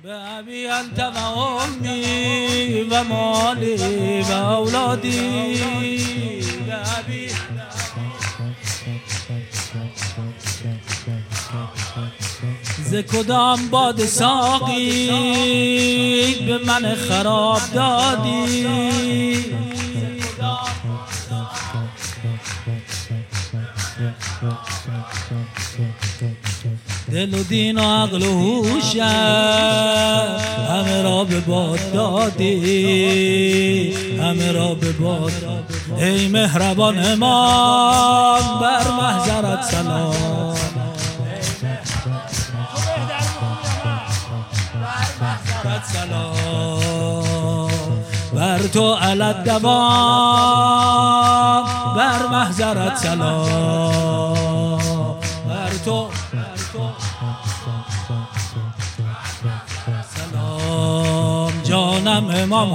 بأبي أنت وأمي ومالي وأولادي بأبي ز کدام باد ساقی به من خراب دادی دل و دین و عقل و هوشم همه را به باد دادی همه را به باد دادی. ای مهربان امام بر محضرت سلام بر تو علت دوام بر محضرت سلام بر تو سلام جانم امام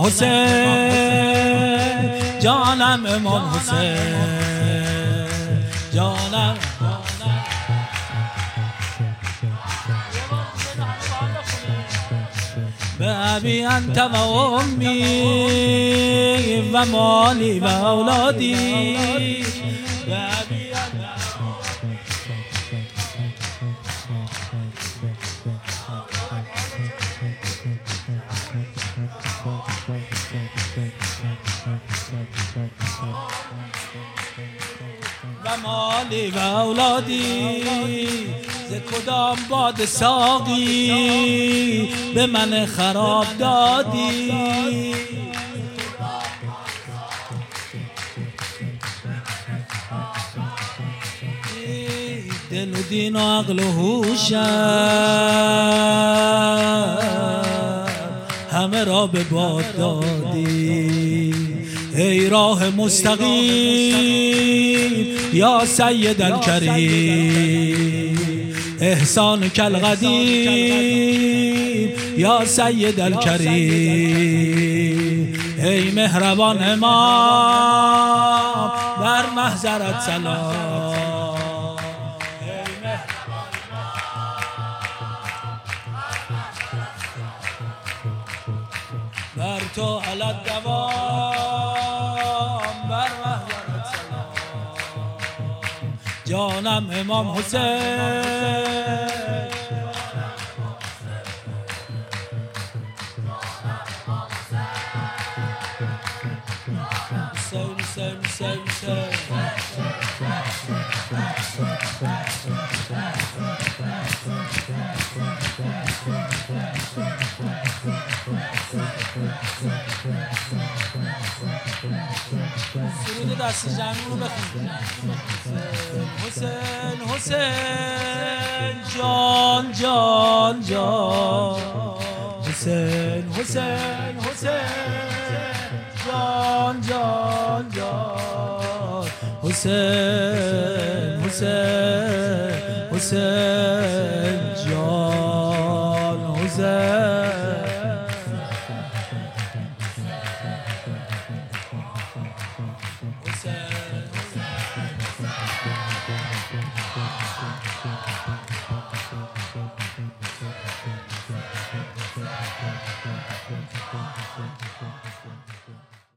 حسین جانم امام حسین جانم بأبي أنت وأمي ومالي وأولادي بأبي ومالي وأولادي ز کدام باد ساقی به من خراب دادی دل و دین و عقل و هوشم همه را به باد دادی ای راه مستقیم یا سید الکریم احسان کالقدیم یا سید الکریم ای مهربان امام بر محضرت سلام بر تو علت دوام بر محضرت سلام جانم امام حسین سرود دستی جمعی رو بخونید حسین حسین جان جان جان حسین حسین حسین جان جان جان حسین حسین حسین